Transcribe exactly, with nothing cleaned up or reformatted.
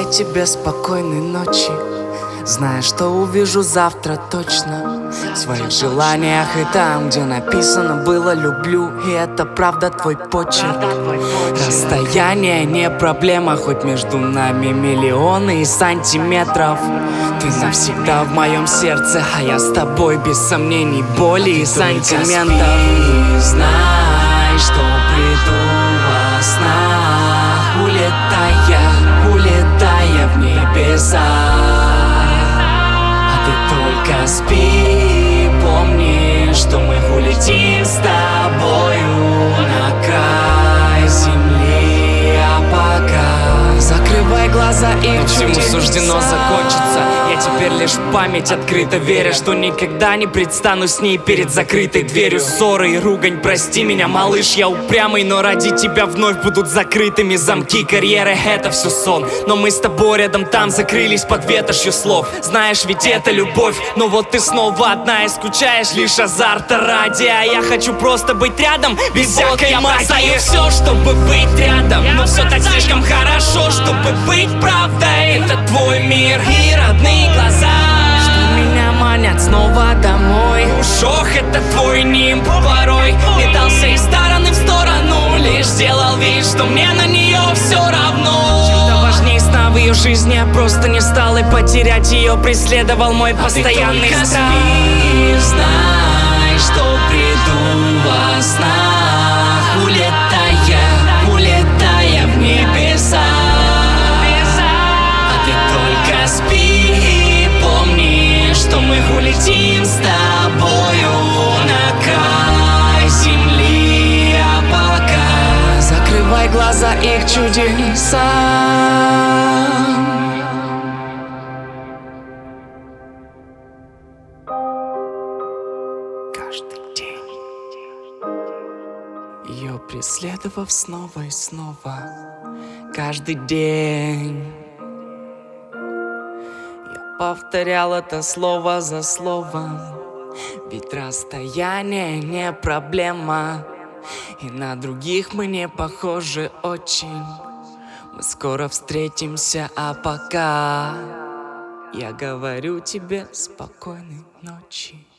тебе спокойной ночи, зная, что увижу завтра точно. В своих желаниях и там, где написано было «люблю», и это правда твой почерк. Расстояние не проблема, хоть между нами миллионы и сантиметров. Ты навсегда в моем сердце, а я с тобой без сомнений, боли и сантиментов. Знай, что приду во снах, улетая, улетая в небеса. А ты только спи, помни, что мы улетим с тобою на край земли. А пока закрывай глаза, и всему суждено закончиться. Я теперь лишь в память открыто, веря, что никогда не предстану с ней перед закрытой дверью. Ссоры и ругань, прости меня, малыш, я упрямый, но ради тебя вновь будут закрытыми замки карьеры. Это все сон, но мы с тобой рядом там закрылись под ветошью слов. Знаешь, ведь это любовь, но вот ты снова одна и скучаешь лишь азарта ради. А я хочу просто быть рядом, без всякой магии. Я все, чтобы быть рядом, но все так слишком хорошо, чтобы быть правдой. Это твой мир и родные глаза, что меня манят снова домой. Уж ох, это твой нимб порой метался из стороны в сторону, лишь делал вид, что мне на нее все равно. Чем-то важнее сна в ее жизни я просто не стал, и потерять ее преследовал мой постоянный страх. Спи, знай, что приду во снах, улетая, улетая в небеса. Спи, помни, что мы улетим с тобою на край земли. А пока закрывай глаза, их чудеса. Каждый день, ее преследовав снова и снова, каждый день повторял это слово за словом. Ведь расстояние не проблема, и на других мы не похожи очень. Мы скоро встретимся, а пока я говорю тебе спокойной ночи.